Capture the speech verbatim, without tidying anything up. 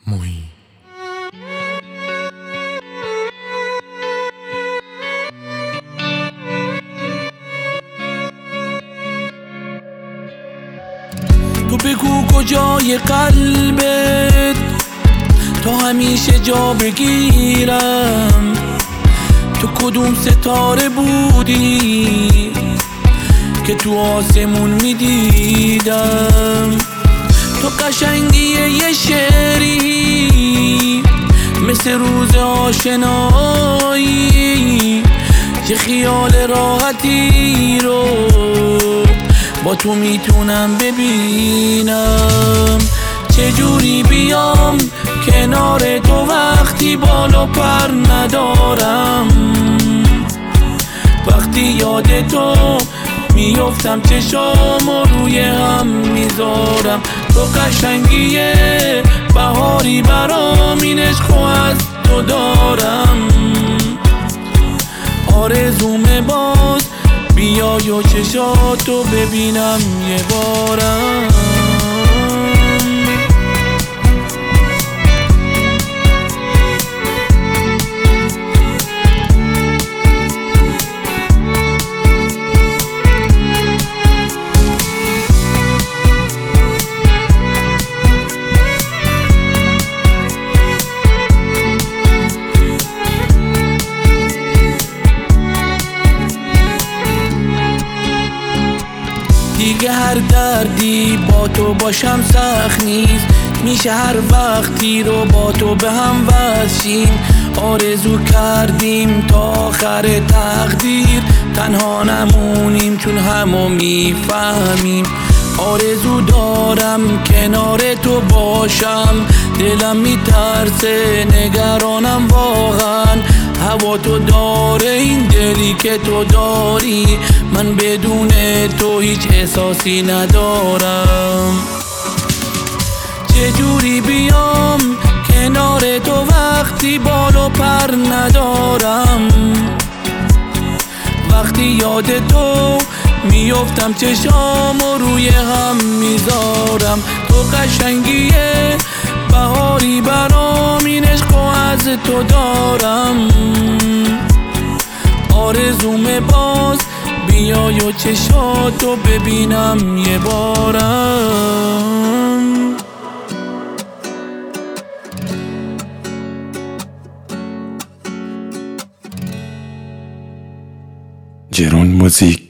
مویی. تو بگو کجای قلبت تا همیشه جا بگیرم، تو کدوم ستاره بودی که تو آسمون میدیدم؟ تو قشنگی یه شعری مثل روز آشنایی، چه خیال راحتی رو با تو میتونم ببینم. چجوری بیام کنار تو وقتی بال و پر ندارم؟ وقتی یاد تو میفتم چشامو روی هم میذارم. تو قشنگیه بهاری برام، این عشقو از تو دارم. آرزومه باز بیای و چشاتو ببینم یه بارم. دیگه هر دردی با تو باشم سخت نیست، میشه هر وقتی رو با تو به هم وصلیم. آرزو کردیم تا آخر تقدیر تنها نمونیم، چون همو میفهمیم. آرزو دارم کنار تو باشم، دلم میترسه نگرانم واقعا. هوا تو داره این دلی که تو داری، من بدون تو هیچ احساسی ندارم. چجوری بیام کنار تو وقتی بال و پر ندارم؟ وقتی یاد تو میفتم چشامو روی هم میذارم. تو قشنگیه بهاری برام، این عشقو از تو دارم. آرزومه باز بیای و چشاتو ببینم یه بارم. جرون موزیک